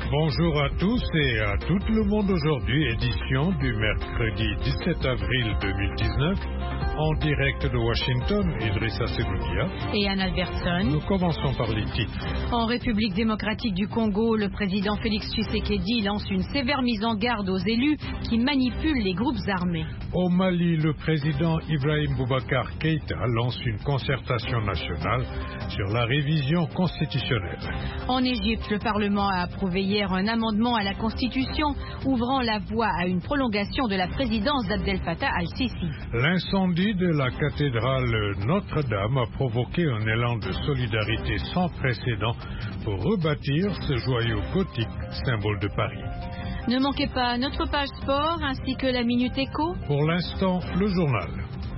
Bonjour à tous et à tout le monde aujourd'hui, édition du mercredi 17 avril 2019, en direct de Washington, Idrissa Seloudia et Anne Albertson. Nous commençons par les titres. En République démocratique du Congo, le président Félix Tshisekedi lance une sévère mise en garde aux élus qui manipulent les groupes armés. Au Mali, le président Ibrahim Boubacar Keïta lance une concertation nationale sur la révision constitutionnelle. En Égypte, le Parlement a approuvé hier un amendement à la Constitution ouvrant la voie à une prolongation de la présidence d'Abdel Fattah al-Sisi. L'incendie de la cathédrale Notre-Dame a provoqué un élan de solidarité sans précédent pour rebâtir ce joyau gothique, symbole de Paris. Ne manquez pas notre page sport ainsi que la Minute Éco. Pour l'instant, le journal.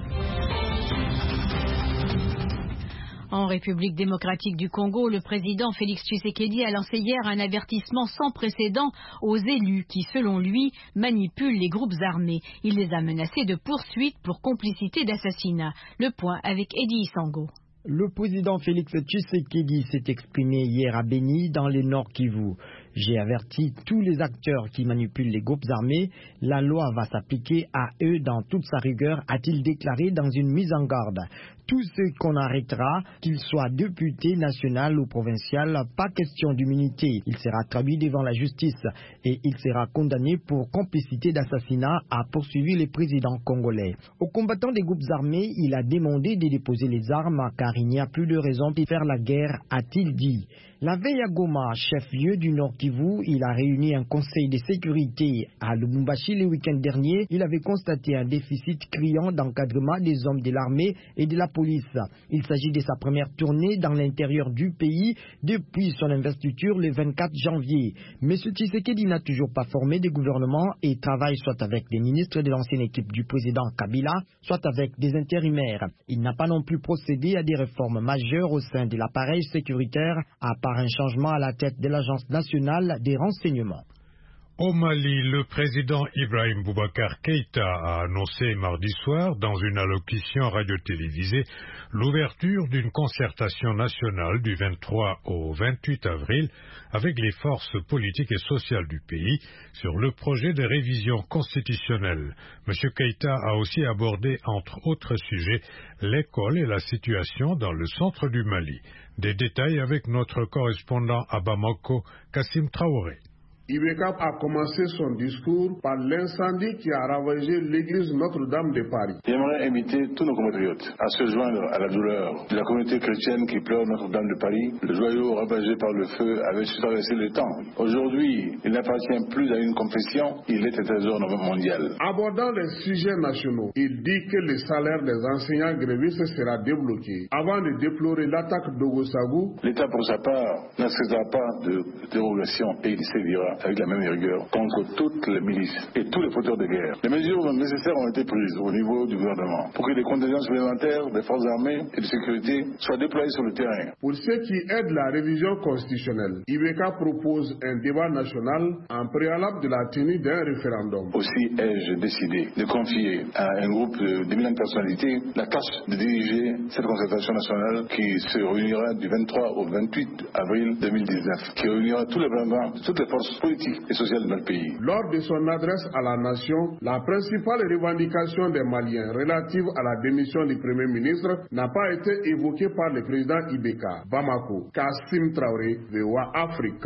En République démocratique du Congo, le président Félix Tshisekedi a lancé hier un avertissement sans précédent aux élus qui, selon lui, manipulent les groupes armés. Il les a menacés de poursuites pour complicité d'assassinat. Le point avec Eddie Isango. Le président Félix Tshisekedi s'est exprimé hier à Beni, dans le Nord Kivu. J'ai averti tous les acteurs qui manipulent les groupes armés. La loi va s'appliquer à eux dans toute sa rigueur, a-t-il déclaré dans une mise en garde. Tous ceux qu'on arrêtera, qu'ils soient députés, national ou provincial, pas question d'immunité. Il sera traduit devant la justice et il sera condamné pour complicité d'assassinat, a poursuivi le président congolais. Aux combattants des groupes armés, il a demandé de déposer les armes car il n'y a plus de raison de faire la guerre, a-t-il dit. La veille à Goma, chef-lieu du Nord Kivu, il a réuni un conseil de sécurité. À Lubumbashi le week-end dernier, il avait constaté un déficit criant d'encadrement des hommes de l'armée et de la police. Il s'agit de sa première tournée dans l'intérieur du pays depuis son investiture le 24 janvier. M. Tshisekedi n'a toujours pas formé de gouvernement et travaille soit avec des ministres de l'ancienne équipe du président Kabila, soit avec des intérimaires. Il n'a pas non plus procédé à des réformes majeures au sein de l'appareil sécuritaire, à part un changement à la tête de l'Agence nationale des renseignements. Au Mali, le président Ibrahim Boubacar Keïta a annoncé mardi soir, dans une allocution radio-télévisée, l'ouverture d'une concertation nationale du 23 au 28 avril avec les forces politiques et sociales du pays sur le projet de révision constitutionnelle. M. Keïta a aussi abordé, entre autres sujets, l'école et la situation dans le centre du Mali. Des détails avec notre correspondant à Bamako, Kassim Traoré. Ibeka a commencé son discours par l'incendie qui a ravagé l'église Notre-Dame de Paris. J'aimerais inviter tous nos compatriotes à se joindre à la douleur de la communauté chrétienne qui pleure Notre-Dame de Paris. Le joyau ravagé par le feu avait traversé le temps. Aujourd'hui, il n'appartient plus à une confession, il est un trésor mondial. Abordant les sujets nationaux, il dit que le salaire des enseignants grévistes sera débloqué. Avant de déplorer l'attaque d'Ogosagou, l'État pour sa part n'acceptera pas de dérogation et il sévira avec la même rigueur contre toutes les milices et tous les fauteurs de guerre. Les mesures nécessaires ont été prises au niveau du gouvernement pour que les contingents supplémentaires des forces armées et de sécurité soient déployés sur le terrain. Pour ceux qui aident la révision constitutionnelle, Ibeka propose un débat national en préalable de la tenue d'un référendum. Aussi ai-je décidé de confier à un groupe d'éminentes personnalités la tâche de diriger cette concertation nationale qui se réunira du 23 au 28 avril 2019, qui réunira tous les membres, toutes les forces politiques et sociales de notre pays. Lors de son adresse à la nation, la principale revendication des Maliens relative à la démission du Premier ministre n'a pas été évoquée par le président Ibeka. Bamako, Kassim Traoré, VOA Afrique.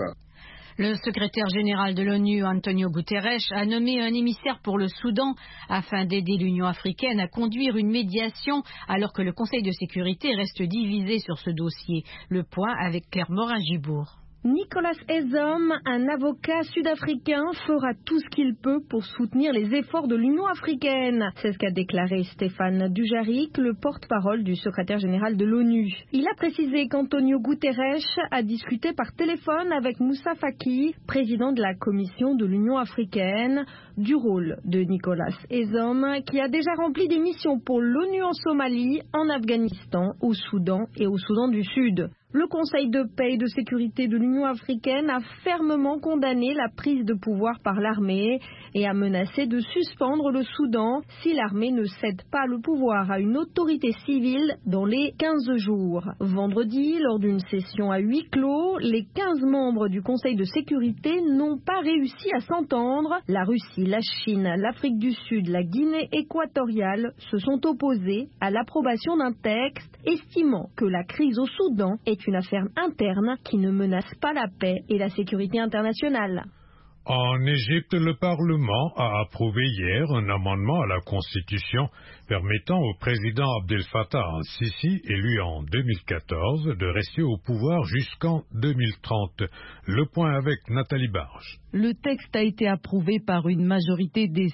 Le secrétaire général de l'ONU, Antonio Guterres, a nommé un émissaire pour le Soudan afin d'aider l'Union africaine à conduire une médiation alors que le Conseil de sécurité reste divisé sur ce dossier. Le point avec Claire Morin-Gibourg. Nicolas Ezom, un avocat sud-africain, fera tout ce qu'il peut pour soutenir les efforts de l'Union africaine. C'est ce qu'a déclaré Stéphane Dujarric, le porte-parole du secrétaire général de l'ONU. Il a précisé qu'Antonio Guterres a discuté par téléphone avec Moussa Faki, président de la Commission de l'Union africaine, du rôle de Nicolas Ezom, qui a déjà rempli des missions pour l'ONU en Somalie, en Afghanistan, au Soudan et au Soudan du Sud. Le Conseil de paix et de sécurité de l'Union africaine a fermement condamné la prise de pouvoir par l'armée et a menacé de suspendre le Soudan si l'armée ne cède pas le pouvoir à une autorité civile dans les 15 jours. Vendredi, lors d'une session à huis clos, les 15 membres du Conseil de sécurité n'ont pas réussi à s'entendre. La Russie, la Chine, l'Afrique du Sud, la Guinée équatoriale se sont opposés à l'approbation d'un texte estimant que la crise au Soudan est une affaire interne qui ne menace pas la paix et la sécurité internationale. En Égypte, le Parlement a approuvé hier un amendement à la Constitution permettant au président Abdel Fattah al-Sisi, élu en 2014, de rester au pouvoir jusqu'en 2030. Le point avec Nathalie Barge. Le texte a été approuvé par une majorité des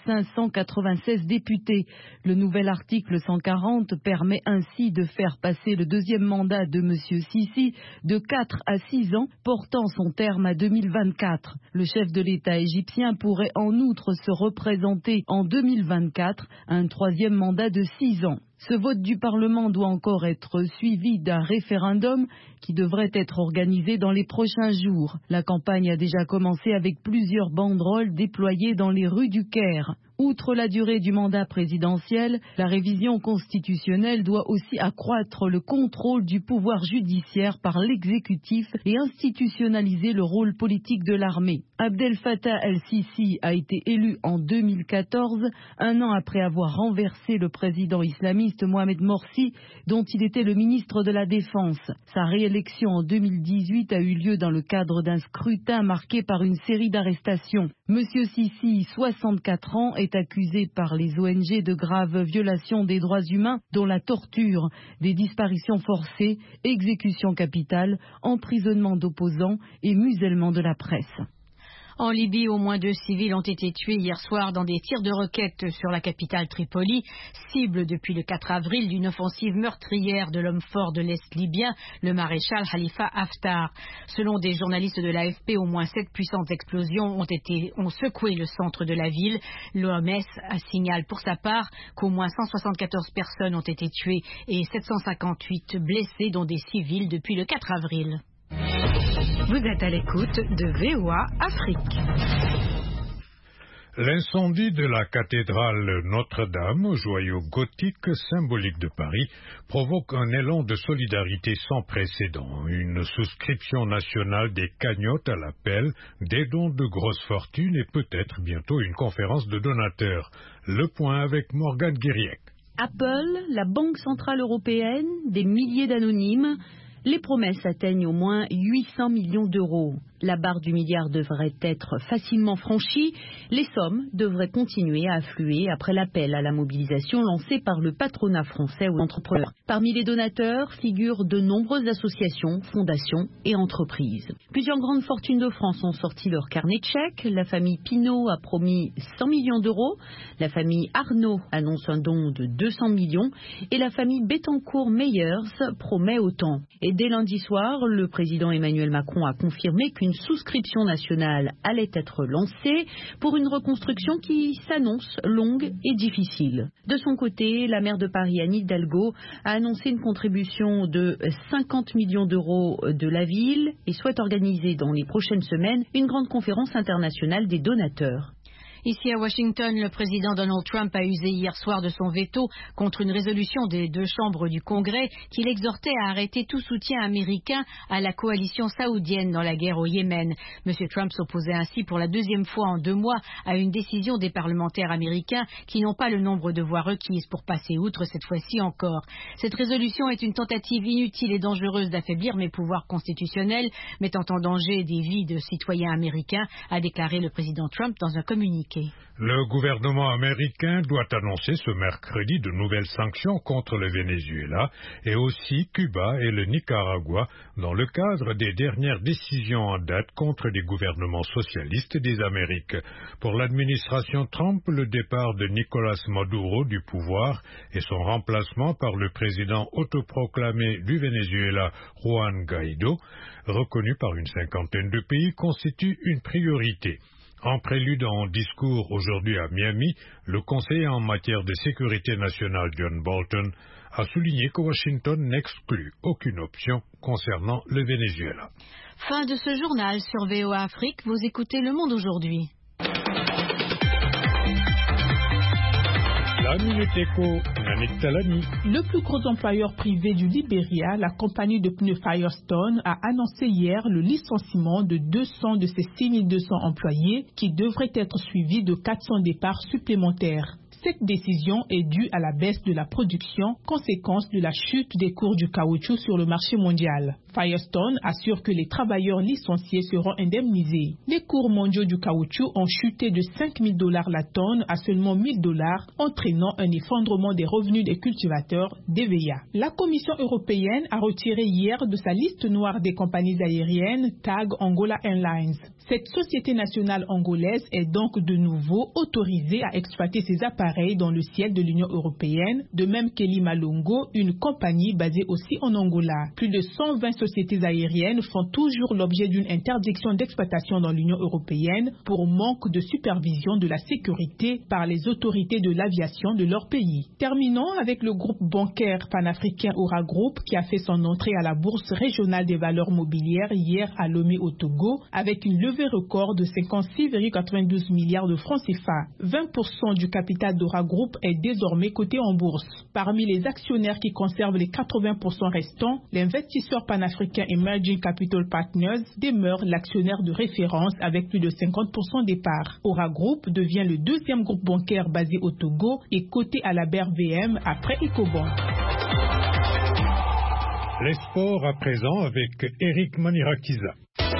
596 députés. Le nouvel article 140 permet ainsi de faire passer le deuxième mandat de M. Sisi de 4 à 6 ans, portant son terme à 2024. Le chef de l'État égyptien pourrait en outre se représenter en 2024 un troisième mandat de 6 ans. Ce vote du Parlement doit encore être suivi d'un référendum qui devrait être organisé dans les prochains jours. La campagne a déjà commencé avec plusieurs banderoles déployées dans les rues du Caire. Outre la durée du mandat présidentiel, la révision constitutionnelle doit aussi accroître le contrôle du pouvoir judiciaire par l'exécutif et institutionnaliser le rôle politique de l'armée. Abdel Fattah el-Sisi a été élu en 2014, un an après avoir renversé le président islamiste Mohamed Morsi, dont il était le ministre de la Défense. Sa réélection en 2018 a eu lieu dans le cadre d'un scrutin marqué par une série d'arrestations. Monsieur Sisi, 64 ans, est accusé par les ONG de graves violations des droits humains, dont la torture, des disparitions forcées, exécutions capitales, emprisonnement d'opposants et musellement de la presse. En Libye, au moins 2 civils ont été tués hier soir dans des tirs de roquettes sur la capitale Tripoli, cible depuis le 4 avril d'une offensive meurtrière de l'homme fort de l'Est libyen, le maréchal Khalifa Haftar. Selon des journalistes de l'AFP, au moins 7 puissantes explosions ont secoué le centre de la ville. L'OMS signale pour sa part qu'au moins 174 personnes ont été tuées et 758 blessées, dont des civils, depuis le 4 avril. Vous êtes à l'écoute de VOA Afrique. L'incendie de la cathédrale Notre-Dame, joyau gothique symbolique de Paris, provoque un élan de solidarité sans précédent. Une souscription nationale des cagnottes à l'appel, des dons de grosses fortunes et peut-être bientôt une conférence de donateurs. Le point avec Morgane Guiriec. Apple, la Banque Centrale Européenne, des milliers d'anonymes. Les promesses atteignent au moins 800 millions d'euros. La barre du milliard devrait être facilement franchie. Les sommes devraient continuer à affluer après l'appel à la mobilisation lancé par le patronat français aux entrepreneurs. Parmi les donateurs figurent de nombreuses associations, fondations et entreprises. Plusieurs grandes fortunes de France ont sorti leur carnet de chèques. La famille Pinault a promis 100 millions d'euros. La famille Arnaud annonce un don de 200 millions. Et la famille Bettencourt-Meyers promet autant. Et dès lundi soir, le président Emmanuel Macron a confirmé qu'une souscription nationale allait être lancée pour une reconstruction qui s'annonce longue et difficile. De son côté, la maire de Paris, Anne Hidalgo, a annoncé une contribution de 50 millions d'euros de la ville et souhaite organiser dans les prochaines semaines une grande conférence internationale des donateurs. Ici à Washington, le président Donald Trump a usé hier soir de son veto contre une résolution des 2 chambres du Congrès qui l'exhortait à arrêter tout soutien américain à la coalition saoudienne dans la guerre au Yémen. M. Trump s'opposait ainsi pour la 2e fois en 2 mois à une décision des parlementaires américains qui n'ont pas le nombre de voix requises pour passer outre cette fois-ci encore. Cette résolution est une tentative inutile et dangereuse d'affaiblir mes pouvoirs constitutionnels, mettant en danger des vies de citoyens américains, a déclaré le président Trump dans un communiqué. Le gouvernement américain doit annoncer ce mercredi de nouvelles sanctions contre le Venezuela et aussi Cuba et le Nicaragua dans le cadre des dernières décisions en date contre les gouvernements socialistes des Amériques. Pour l'administration Trump, le départ de Nicolás Maduro du pouvoir et son remplacement par le président autoproclamé du Venezuela, Juan Guaidó, reconnu par une 50aine de pays, constitue une priorité. En prélude en discours aujourd'hui à Miami, le conseiller en matière de sécurité nationale John Bolton a souligné que Washington n'exclut aucune option concernant le Venezuela. Fin de ce journal sur VOA Afrique. Vous écoutez Le Monde aujourd'hui. La Minute Éco, Nanik Talani. Le plus gros employeur privé du Libéria, la compagnie de pneus Firestone, a annoncé hier le licenciement de 200 de ses 6200 employés qui devraient être suivis de 400 départs supplémentaires. Cette décision est due à la baisse de la production, conséquence de la chute des cours du caoutchouc sur le marché mondial. Firestone assure que les travailleurs licenciés seront indemnisés. Les cours mondiaux du caoutchouc ont chuté de $5 000 la tonne à seulement $1 000, entraînant un effondrement des revenus des cultivateurs d'EVEA. La Commission européenne a retiré hier de sa liste noire des compagnies aériennes TAG Angola Airlines. Cette société nationale angolaise est donc de nouveau autorisée à exploiter ses appareils dans le ciel de l'Union européenne, de même qu'Elima Longo, une compagnie basée aussi en Angola. Plus de 120 sociétés aériennes font toujours l'objet d'une interdiction d'exploitation dans l'Union européenne pour manque de supervision de la sécurité par les autorités de l'aviation de leur pays. Terminons avec le groupe bancaire panafricain Aura Group qui a fait son entrée à la bourse régionale des valeurs mobilières hier à Lomé au Togo avec une levée record de 56,92 milliards de francs CFA. 20% du capital d'Aura Group est désormais coté en bourse. Parmi les actionnaires qui conservent les 80% restants, l'investisseur panafricain Emerging Capital Partners demeure l'actionnaire de référence avec plus de 50% des parts. Aura Group devient le deuxième groupe bancaire basé au Togo et coté à la BRVM après Ecobank. Les sports à présent avec Eric Manirakiza.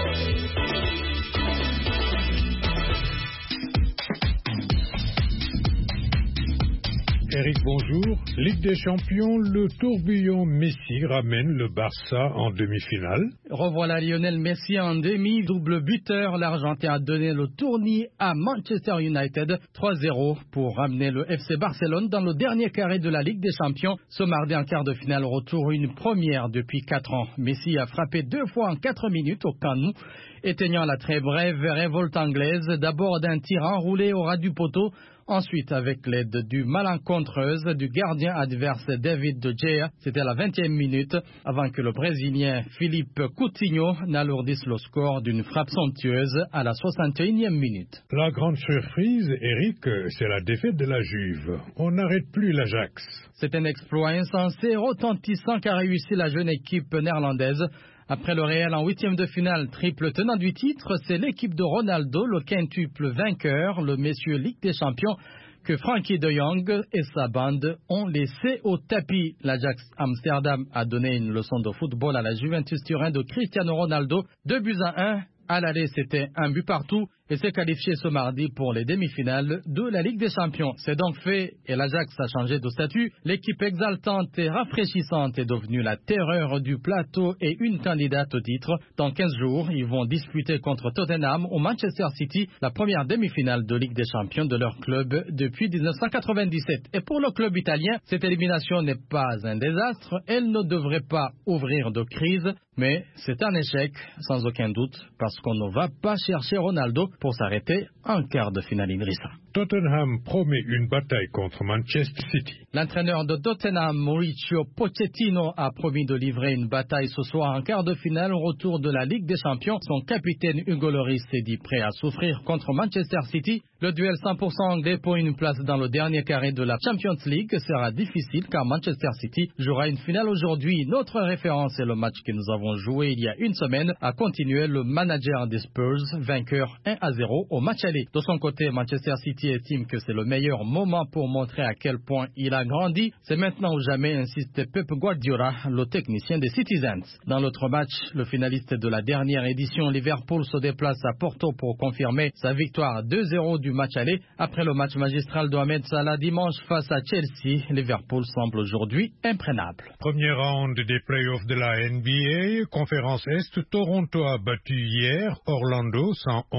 Eric, bonjour. Ligue des Champions, le tourbillon Messi ramène le Barça en demi-finale. Revoilà Lionel Messi en demi, double buteur. L'Argentin a donné le tournis à Manchester United 3-0 pour ramener le FC Barcelone dans le dernier carré de la Ligue des Champions. Ce mardi en quart de finale retour, une première depuis 4 ans. Messi a frappé 2 fois en 4 minutes au Camp Nou, éteignant la très brève révolte anglaise, d'abord d'un tir enroulé au ras du poteau, ensuite avec l'aide du malencontreuse du gardien adverse David De Gea, c'était à la 20e minute, avant que le Brésilien Philippe Coutinho n'alourdisse le score d'une frappe somptueuse à la 61e minute. La grande surprise, Eric, c'est la défaite de la Juve. On n'arrête plus l'Ajax. C'est un exploit insensé, retentissant qu'a réussi la jeune équipe néerlandaise. Après le Real en 8e de finale, triple tenant du titre, c'est l'équipe de Ronaldo, le quintuple vainqueur, le messieurs Ligue des Champions, que Frankie de Jong et sa bande ont laissé au tapis. L'Ajax Amsterdam a donné une leçon de football à la Juventus Turin de Cristiano Ronaldo, 2-1. À l'aller, c'était 1 but partout et s'est qualifié ce mardi pour les demi-finales de la Ligue des Champions. C'est donc fait et l'Ajax a changé de statut. L'équipe exaltante et rafraîchissante est devenue la terreur du plateau et une candidate au titre. Dans 15 jours, ils vont disputer contre Tottenham au Manchester City la première demi-finale de Ligue des Champions de leur club depuis 1997. Et pour le club italien, cette élimination n'est pas un désastre. Elle ne devrait pas ouvrir de crise, mais c'est un échec, sans aucun doute, parce qu'on ne va pas chercher Ronaldo pour s'arrêter en quart de finale, Idrissa. Tottenham promet une bataille contre Manchester City. L'entraîneur de Tottenham, Mauricio Pochettino, a promis de livrer une bataille ce soir en quart de finale au retour de la Ligue des Champions. Son capitaine Hugo Lloris s'est dit prêt à souffrir contre Manchester City. Le duel 100% anglais pour une place dans le dernier carré de la Champions League sera difficile car Manchester City jouera une finale aujourd'hui. Notre référence est le match que nous avons joué il y a une semaine, a continué le manager des Spurs, vainqueur 1-0 au match aller. De son côté, Manchester City estime que c'est le meilleur moment pour montrer à quel point il a grandi. C'est maintenant ou jamais, insiste Pep Guardiola, le technicien des Citizens. Dans l'autre match, le finaliste de la dernière édition, Liverpool, se déplace à Porto pour confirmer sa victoire 2-0 du match aller. Après le match magistral de Mohamed Salah dimanche face à Chelsea, Liverpool semble aujourd'hui imprenable. Premier round des playoffs de la NBA, conférence Est, Toronto a battu hier Orlando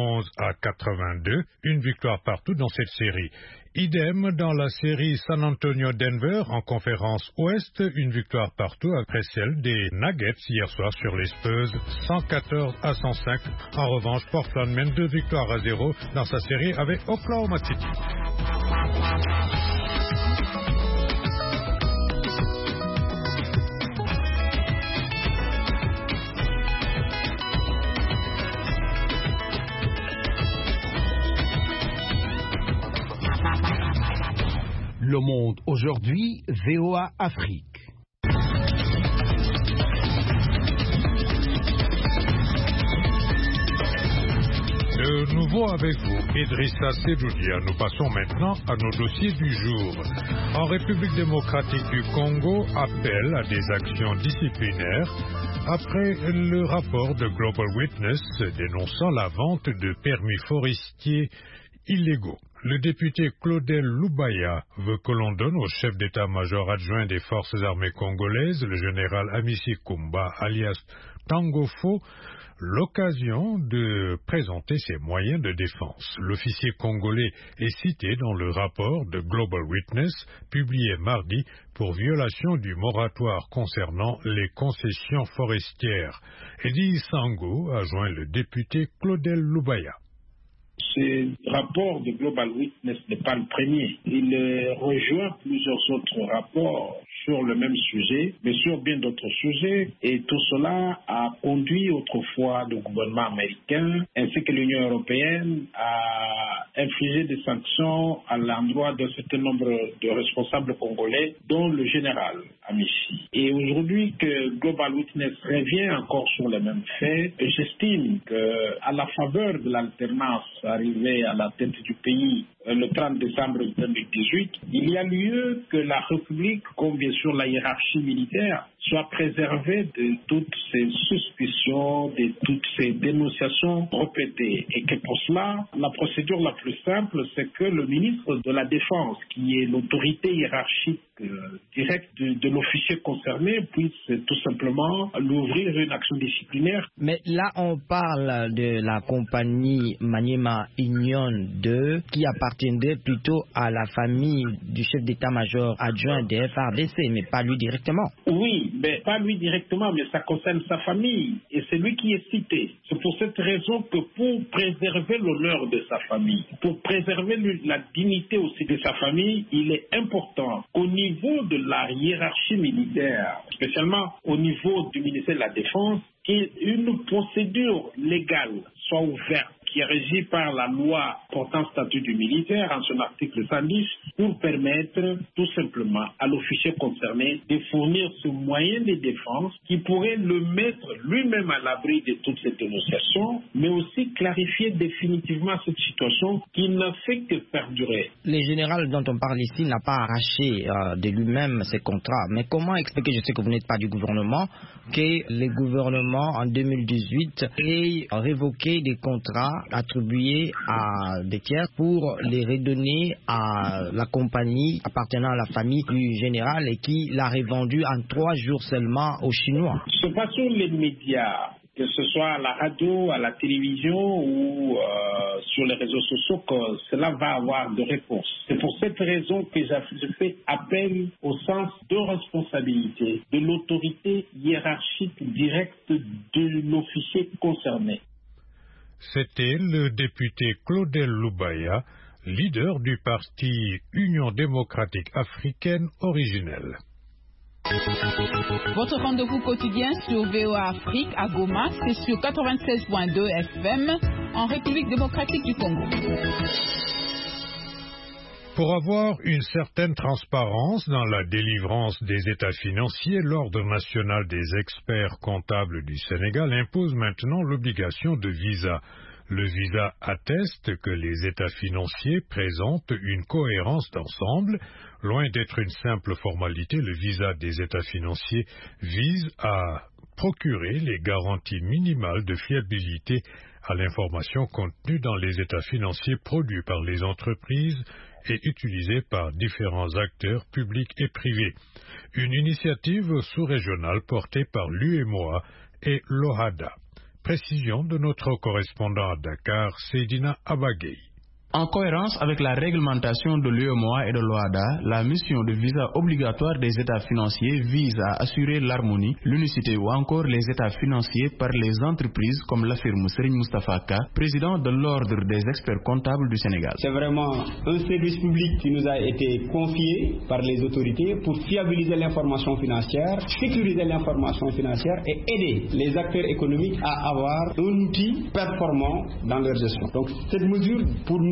111-82, une victoire partout dans cette série. Idem dans la série San Antonio-Denver en conférence Ouest, une victoire partout après celle des Nuggets hier soir sur les Spurs 114-105. En revanche, Portland mène 2-0 dans sa série avec Oklahoma City. Le Monde aujourd'hui, VOA Afrique. De nouveau avec vous, Idrissa Sedoudia. Nous passons maintenant à nos dossiers du jour. En République démocratique du Congo, appel à des actions disciplinaires après le rapport de Global Witness dénonçant la vente de permis forestiers illégaux. Le député Claudel Lubaya veut que l'on donne au chef d'état-major adjoint des forces armées congolaises, le général Amici Kumba, alias Tangofo, l'occasion de présenter ses moyens de défense. L'officier congolais est cité dans le rapport de Global Witness, publié mardi, pour violation du moratoire concernant les concessions forestières. Eddie Sango a joint le député Claudel Lubaya. Ce rapport de Global Witness n'est pas le premier. Il rejoint plusieurs autres rapports sur le même sujet, mais sur bien d'autres sujets. Et tout cela a conduit autrefois le gouvernement américain ainsi que l'Union européenne à infliger des sanctions à l'endroit d'un certain nombre de responsables congolais, dont le général Amici. Et aujourd'hui que Global Witness revient encore sur les mêmes faits, j'estime qu'à la faveur de l'alternance arrivée à la tête du pays le 30 décembre 2018, il y a lieu que la République, comme bien sûr la hiérarchie militaire, soit préservée de toutes ces suspicions, de toutes ces dénonciations répétées. Et que pour cela, la procédure la plus simple, c'est que le ministre de la Défense, qui est l'autorité hiérarchique directe de l'officier concerné, puisse tout simplement lui ouvrir une action disciplinaire. Mais là, on parle de la compagnie Maniema Union 2, qui appartiendrait plutôt à la famille du chef d'état-major adjoint des FARDC, mais pas lui directement. Oui, mais pas lui directement, mais ça concerne sa famille, et c'est lui qui est cité. C'est pour cette raison que pour préserver l'honneur de sa famille, pour préserver la dignité aussi de sa famille, il est important qu'au niveau de la hiérarchie militaire, spécialement au niveau du ministère de la Défense, qu'une procédure légale soit ouverte qui est régie par la loi portant statut du militaire en son article 110 pour permettre tout simplement à l'officier concerné de fournir ce moyen de défense qui pourrait le mettre lui-même à l'abri de toutes ces dénonciations, mais aussi clarifier définitivement cette situation qui ne fait que perdurer. Le général dont on parle ici n'a pas arraché de lui-même ses contrats, mais comment expliquer, je sais que vous n'êtes pas du gouvernement, que le gouvernement en 2018 ait révoqué des contrats attribués à des tiers pour les redonner à la compagnie appartenant à la famille du général et qui l'a revendu en 3 jours seulement aux Chinois. C'est pas sur les médias, que ce soit à la radio, à la télévision ou sur les réseaux sociaux, que cela va avoir de réponse. C'est pour cette raison que je fais appel au sens de responsabilité de l'autorité hiérarchique directe de l'officier concerné. C'était le député Claudel Lubaya, leader du parti Union démocratique africaine originelle. Votre rendez-vous quotidien sur VOA Afrique à Goma, c'est sur 96.2 FM en République démocratique du Congo. Pour avoir une certaine transparence dans la délivrance des états financiers, l'Ordre national des experts comptables du Sénégal impose maintenant l'obligation de visa. Le visa atteste que les états financiers présentent une cohérence d'ensemble. Loin d'être une simple formalité, le visa des états financiers vise à procurer les garanties minimales de fiabilité à l'information contenue dans les états financiers produits par les entreprises et utilisés par différents acteurs publics et privés. Une initiative sous-régionale portée par l'UEMOA et l'OHADA. Précision de notre correspondant à Dakar, Seydina Abagay. En cohérence avec la réglementation de l'UEMOA et de l'OHADA, la mission de visa obligatoire des états financiers vise à assurer l'harmonie, l'unicité ou encore les états financiers par les entreprises, comme l'affirme Serigne Moustapha Ka, président de l'Ordre des experts comptables du Sénégal. C'est vraiment un service public qui nous a été confié par les autorités pour fiabiliser l'information financière, sécuriser l'information financière et aider les acteurs économiques à avoir un outil performant dans leur gestion. Donc cette mesure, pour nous,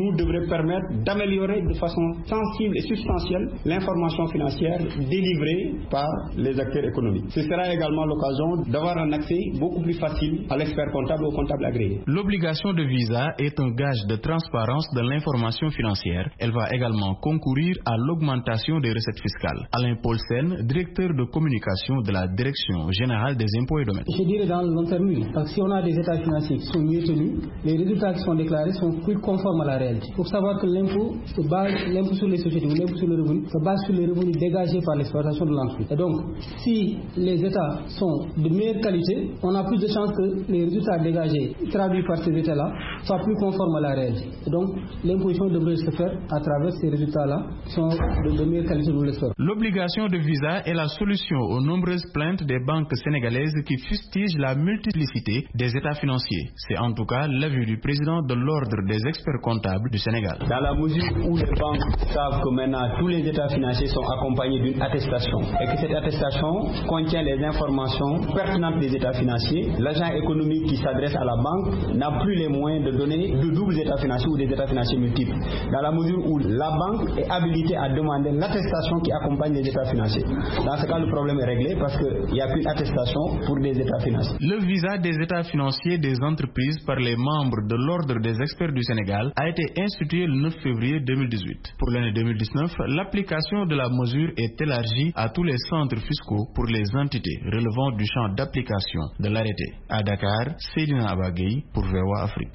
nous devrait permettre d'améliorer de façon sensible et substantielle l'information financière délivrée par les acteurs économiques. Ce sera également l'occasion d'avoir un accès beaucoup plus facile à l'expert comptable ou au comptable agréé. L'obligation de visa est un gage de transparence de l'information financière. Elle va également concourir à l'augmentation des recettes fiscales. Alain Paulsen, directeur de communication de la Direction générale des impôts et domaines. Je dirais dans le long terme, parce que si on a des états financiers qui sont mieux tenus, les résultats qui sont déclarés sont plus conformes à la réalité. Il faut savoir que l'impôt sur les sociétés ou l'impôt sur le revenu se base sur les revenus dégagés par l'exploitation de l'entreprise. Et donc, si les états sont de meilleure qualité, on a plus de chances que les résultats dégagés traduits par ces états-là soient plus conformes à la réalité. Et donc, l'imposition devrait se faire à travers ces résultats-là qui sont de meilleure qualité, nous l'espérons. L'obligation de visa est la solution aux nombreuses plaintes des banques sénégalaises qui fustigent la multiplicité des états financiers. C'est en tout cas l'avis du président de l'Ordre des experts comptables du Sénégal. Dans la mesure où les banques savent que maintenant tous les états financiers sont accompagnés d'une attestation et que cette attestation contient les informations pertinentes des états financiers, l'agent économique qui s'adresse à la banque n'a plus les moyens de donner de doubles états financiers ou des états financiers multiples. Dans la mesure où la banque est habilitée à demander l'attestation qui accompagne les états financiers. Dans ce cas, le problème est réglé parce qu'il n'y a qu'une attestation pour des états financiers. Le visa des états financiers des entreprises par les membres de l'Ordre des experts du Sénégal a été institué le 9 février 2018. Pour l'année 2019, l'application de la mesure est élargie à tous les centres fiscaux pour les entités relevant du champ d'application de l'arrêté. À Dakar, Seydina Abagui pour VOA Afrique.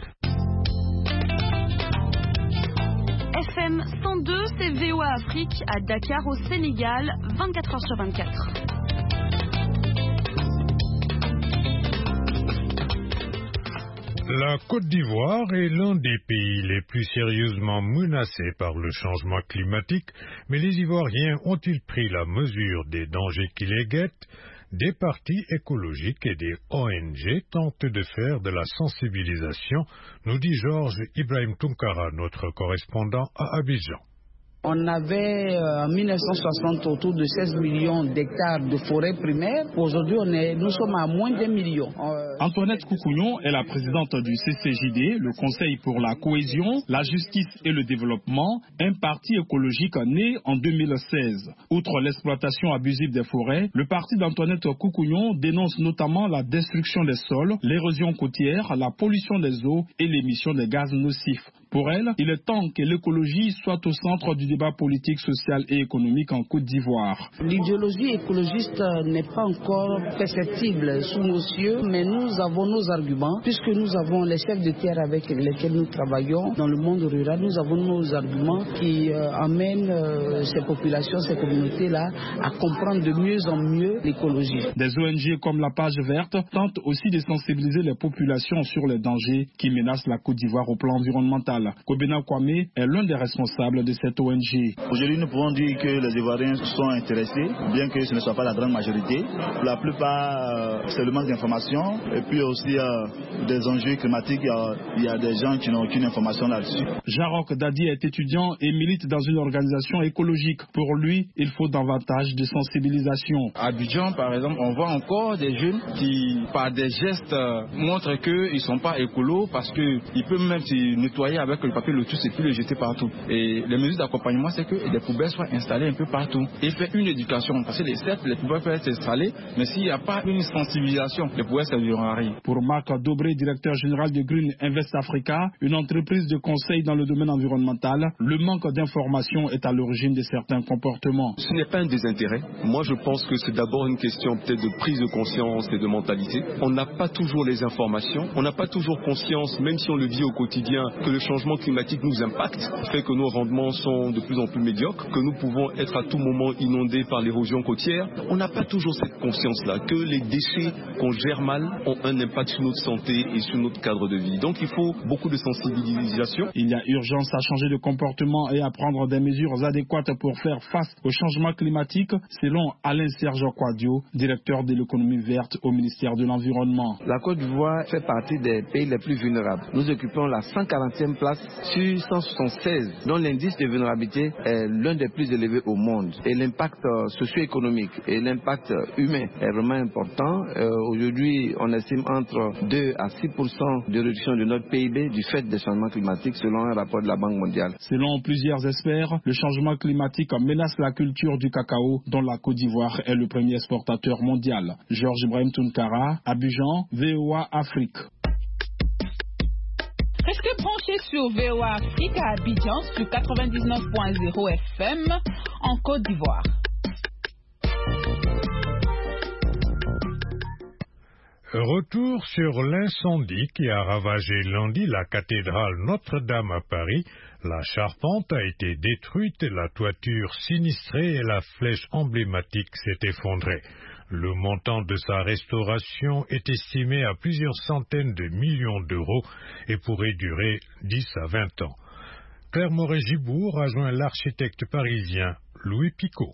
FM 102, c'est VOA Afrique à Dakar au Sénégal, 24h/24. La Côte d'Ivoire est l'un des pays les plus sérieusement menacés par le changement climatique, mais les Ivoiriens ont-ils pris la mesure des dangers qui les guettent? Des partis écologiques et des ONG tentent de faire de la sensibilisation, nous dit Georges Ibrahim Tunkara, notre correspondant à Abidjan. On avait en 1960 autour de 16 millions d'hectares de forêts primaires. Aujourd'hui, nous sommes à moins d'1 million. Antoinette Koukouyon est la présidente du CCJD, le Conseil pour la cohésion, la justice et le développement, un parti écologique né en 2016. Outre l'exploitation abusive des forêts, le parti d'Antoinette Koukouyon dénonce notamment la destruction des sols, l'érosion côtière, la pollution des eaux et l'émission des gaz nocifs. Pour elle, il est temps que l'écologie soit au centre du débat politique, social et économique en Côte d'Ivoire. L'idéologie écologiste n'est pas encore perceptible sous nos cieux, mais nous avons nos arguments, puisque nous avons les chefs de terre avec lesquels nous travaillons dans le monde rural. Nous avons nos arguments qui amènent ces populations, ces communautés-là à comprendre de mieux en mieux l'écologie. Des ONG comme la Page Verte tentent aussi de sensibiliser les populations sur les dangers qui menacent la Côte d'Ivoire au plan environnemental. Kobena Kwame est l'un des responsables de cette ONG. Aujourd'hui, nous pouvons dire que les Ivoiriens sont intéressés, bien que ce ne soit pas la grande majorité. Pour la plupart, c'est le manque d'informations. Et puis aussi, des enjeux climatiques, il y a des gens qui n'ont aucune information là-dessus. Jarok Dadi est étudiant et milite dans une organisation écologique. Pour lui, il faut davantage de sensibilisation. À Abidjan, par exemple, on voit encore des jeunes qui, par des gestes, montrent qu'ils ne sont pas écolos parce qu'ils peuvent même se nettoyer avec le papier lotus et puis le jeter partout. Et les mesures d'accompagnement, c'est que des poubelles soient installées un peu partout. Et faire une éducation, parce que certes, les poubelles peuvent être installées, mais s'il n'y a pas une sensibilisation, les poubelles ne serviront à rien. Pour Marc Dobré, directeur général de Green Invest Africa, une entreprise de conseil dans le domaine environnemental, le manque d'information est à l'origine de certains comportements. Ce n'est pas un désintérêt. Moi, je pense que c'est d'abord une question peut-être de prise de conscience et de mentalité. On n'a pas toujours les informations, on n'a pas toujours conscience, même si on le vit au quotidien, que le changement climatique nous impacte, fait que nos rendements sont de plus en plus médiocres, que nous pouvons être à tout moment inondés par l'érosion côtière. On n'a pas toujours cette conscience-là, que les déchets qu'on gère mal ont un impact sur notre santé et sur notre cadre de vie. Donc il faut beaucoup de sensibilisation. Il y a urgence à changer de comportement et à prendre des mesures adéquates pour faire face au changement climatique, selon Alain Serge Quadio, directeur de l'économie verte au ministère de l'Environnement. La Côte d'Ivoire fait partie des pays les plus vulnérables. Nous occupons la 140e place place sur 176, dont l'indice de vulnérabilité est l'un des plus élevés au monde. Et l'impact socio-économique et l'impact humain est vraiment important. Aujourd'hui, on estime entre 2 à 6% de réduction de notre PIB du fait des changements climatiques selon un rapport de la Banque mondiale. Selon plusieurs experts, le changement climatique menace la culture du cacao dont la Côte d'Ivoire est le premier exportateur mondial. Georges Ibrahim Tounkara, Abidjan, VOA Afrique. Restez branchés sur VOA Afrique à Abidjan sur 99.0 FM en Côte d'Ivoire. Retour sur l'incendie qui a ravagé lundi la cathédrale Notre-Dame à Paris. La charpente a été détruite, la toiture sinistrée et la flèche emblématique s'est effondrée. Le montant de sa restauration est estimé à plusieurs centaines de millions d'euros et pourrait durer 10 à 20 ans. Claire Moret-Gibourg a joint l'architecte parisien Louis Picot.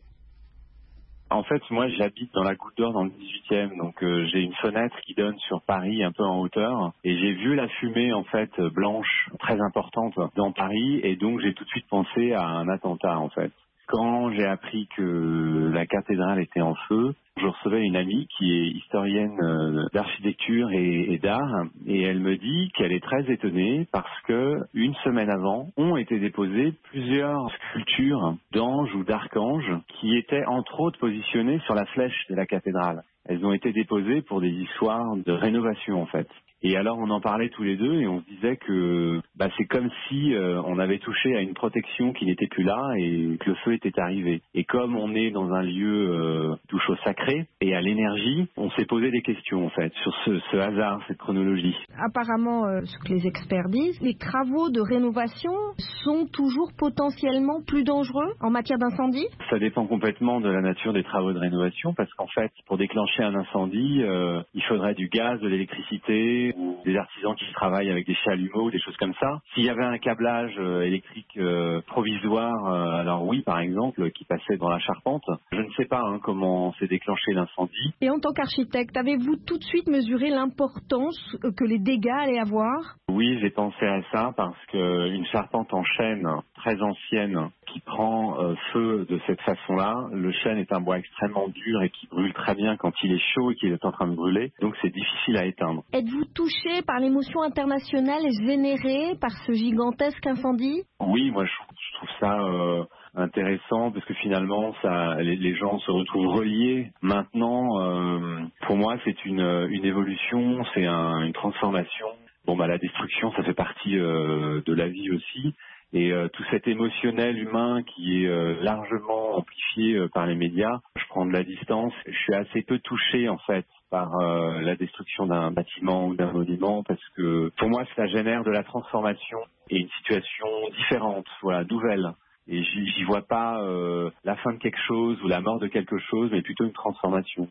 En fait, moi, j'habite dans la Goutte d'Or, dans le 18e, donc j'ai une fenêtre qui donne sur Paris, un peu en hauteur, et j'ai vu la fumée, en fait, blanche, très importante dans Paris, et donc j'ai tout de suite pensé à un attentat, en fait. Quand j'ai appris que la cathédrale était en feu, je recevais une amie qui est historienne d'architecture et d'art, et elle me dit qu'elle est très étonnée parce que une semaine avant ont été déposées plusieurs sculptures d'anges ou d'archanges qui étaient entre autres positionnées sur la flèche de la cathédrale. Elles ont été déposées pour des histoires de rénovation en fait. Et alors on en parlait tous les deux et on se disait que c'est comme si on avait touché à une protection qui n'était plus là et que le feu était arrivé. Et comme on est dans un lieu touche au sacré et à l'énergie, on s'est posé des questions en fait sur ce hasard, cette chronologie. Apparemment, ce que les experts disent, les travaux de rénovation sont toujours potentiellement plus dangereux en matière d'incendie ? Ça dépend complètement de la nature des travaux de rénovation parce qu'en fait, pour déclencher un incendie, il faudrait du gaz, de l'électricité, ou des artisans qui travaillent avec des chalumeaux, des choses comme ça. S'il y avait un câblage électrique provisoire, alors oui, par exemple, qui passait dans la charpente, je ne sais pas comment s'est déclenché l'incendie. Et en tant qu'architecte, avez-vous tout de suite mesuré l'importance que les dégâts allaient avoir ? Oui, j'ai pensé à ça parce qu'une charpente en chêne très ancienne qui prend feu de cette façon-là, le chêne est un bois extrêmement dur et qui brûle très bien quand il est chaud et qu'il est en train de brûler, donc c'est difficile à éteindre. Êtes-vous touché par l'émotion internationale générée par ce gigantesque incendie ? Oui, moi je trouve ça intéressant parce que finalement les gens se retrouvent reliés. Maintenant, pour moi c'est une évolution, c'est une transformation. La destruction ça fait partie de la vie aussi. Et tout cet émotionnel humain qui est largement amplifié par les médias, je prends de la distance. Je suis assez peu touché en fait par la destruction d'un bâtiment ou d'un monument parce que pour moi ça génère de la transformation et une situation différente, nouvelle. Et j'y vois pas la fin de quelque chose ou la mort de quelque chose, mais plutôt une transformation.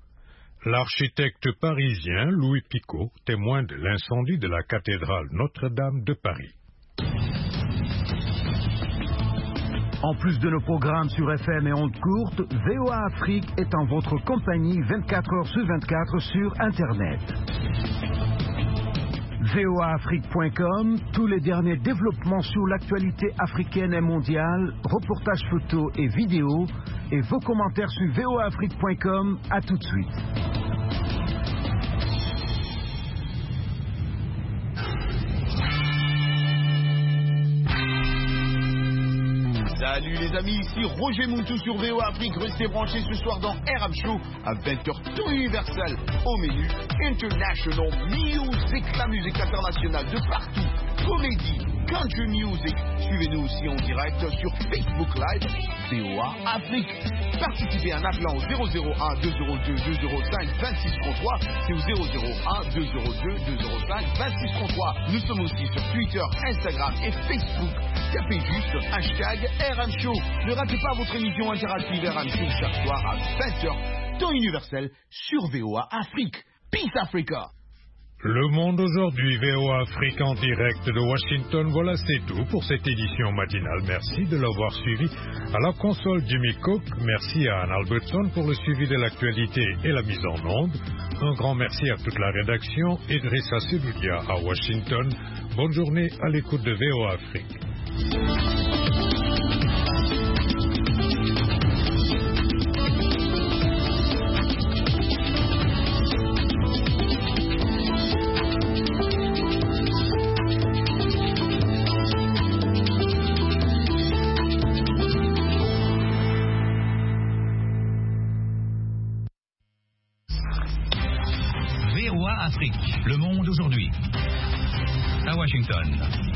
L'architecte parisien Louis Picot témoigne de l'incendie de la cathédrale Notre-Dame de Paris. En plus de nos programmes sur FM et ondes courtes, VOA Afrique est en votre compagnie 24 heures sur 24 sur Internet. voaafrique.com, tous les derniers développements sur l'actualité africaine et mondiale, reportages photos et vidéos, et vos commentaires sur voaafrique.com. À tout de suite. Salut les amis, ici Roger Moutou sur VOA Afrique. Restez branchés ce soir dans RM Show à 20h tout universel. Au menu, International Music, la musique internationale de partout. Comédie, country music. Suivez-nous aussi en direct sur Facebook Live, VOA Afrique. Participez en appelant au 001 202 205 2633. C'est au 001 202 205 2633. Nous sommes aussi sur Twitter, Instagram et Facebook. Tapez juste hashtag RM Show. Ne ratez pas votre émission interactive RM Show chaque soir à 20h, temps universel sur VOA Afrique. Peace Africa. Le Monde aujourd'hui, VOA Afrique en direct de Washington. Voilà, c'est tout pour cette édition matinale. Merci de l'avoir suivi. À la console, Jimmy Cook. Merci à Anne Albertson pour le suivi de l'actualité et la mise en onde. Un grand merci à toute la rédaction et Drissa Sebudia à Washington. Bonne journée à l'écoute de VOA Afrique. Le Monde aujourd'hui, à Washington.